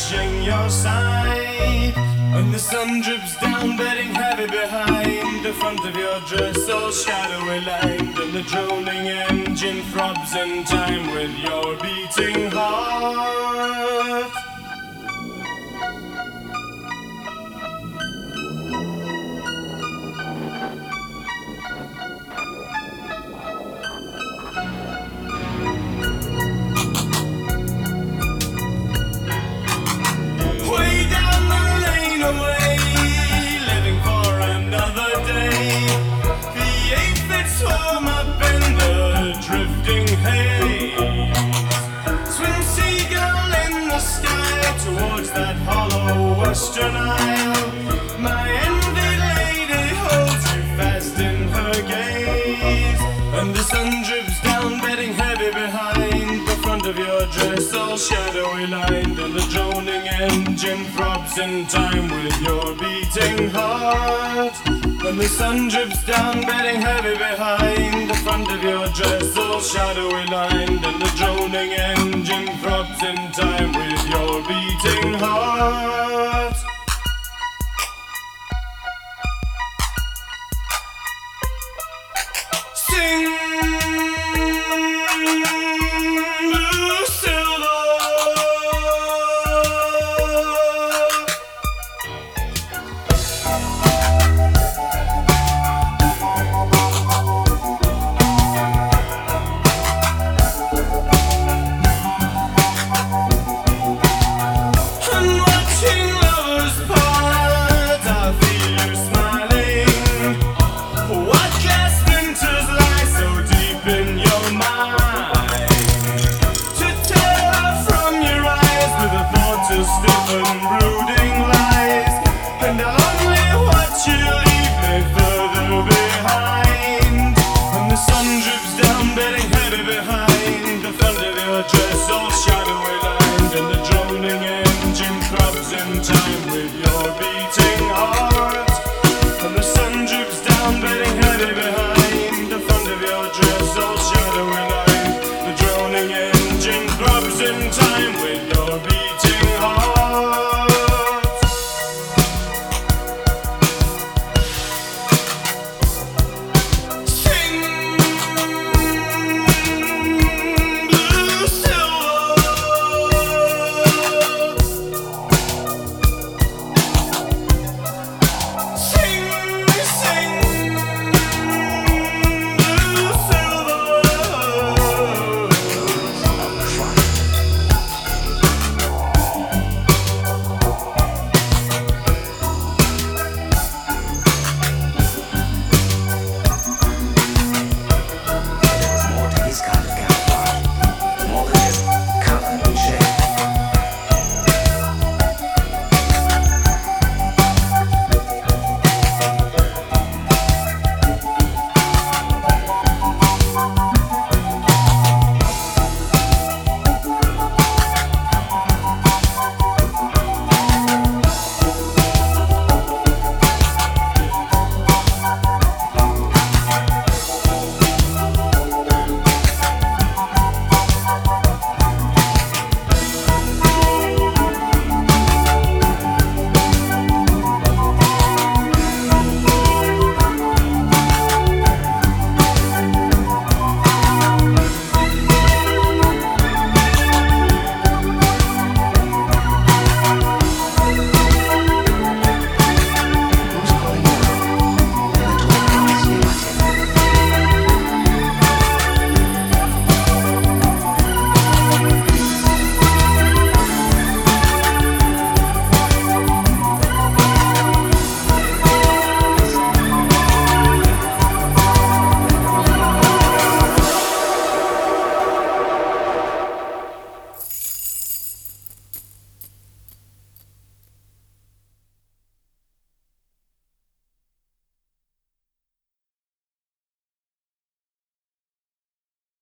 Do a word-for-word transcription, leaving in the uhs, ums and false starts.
touching your side. And the sun drips down, bedding heavy behind the front of your dress, all shadowy lined. And the droning engine throbs in time with your beating heart. Towards that hollow western isle, my envied lady holds you fast in her gaze. And the sun drips down, bedding heavy behind the front of your dress, all shadowy lined. And the droning engine throbs in time with your beating heart. And the sun drips down, bedding heavy behind the front of your dress, all shadowy lined. And the droning engine throbs in time with your beating heart.